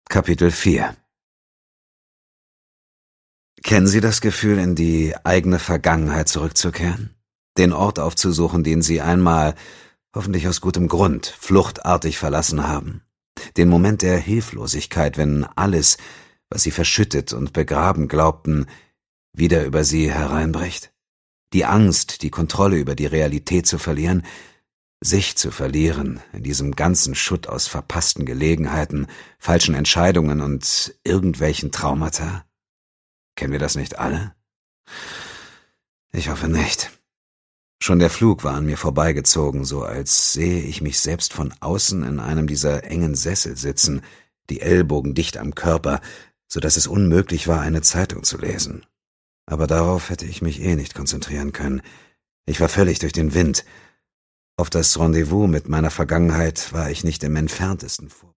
Kapitel 4. Kennen Sie das Gefühl, in die eigene Vergangenheit zurückzukehren? Den Ort aufzusuchen, den Sie einmal, hoffentlich aus gutem Grund, fluchtartig verlassen haben? Den Moment der Hilflosigkeit, wenn alles, was Sie verschüttet und begraben glaubten, wieder über Sie hereinbricht? Die Angst, die Kontrolle über die Realität zu verlieren, sich zu verlieren in diesem ganzen Schutt aus verpassten Gelegenheiten, falschen Entscheidungen und irgendwelchen Traumata? Kennen wir das nicht alle? Ich hoffe nicht. Schon der Flug war an mir vorbeigezogen, so als sehe ich mich selbst von außen in einem dieser engen Sessel sitzen, die Ellbogen dicht am Körper, so dass es unmöglich war, eine Zeitung zu lesen. Aber darauf hätte ich mich nicht konzentrieren können. Ich war völlig durch den Wind. Auf das Rendezvous mit meiner Vergangenheit war ich nicht im entferntesten vor.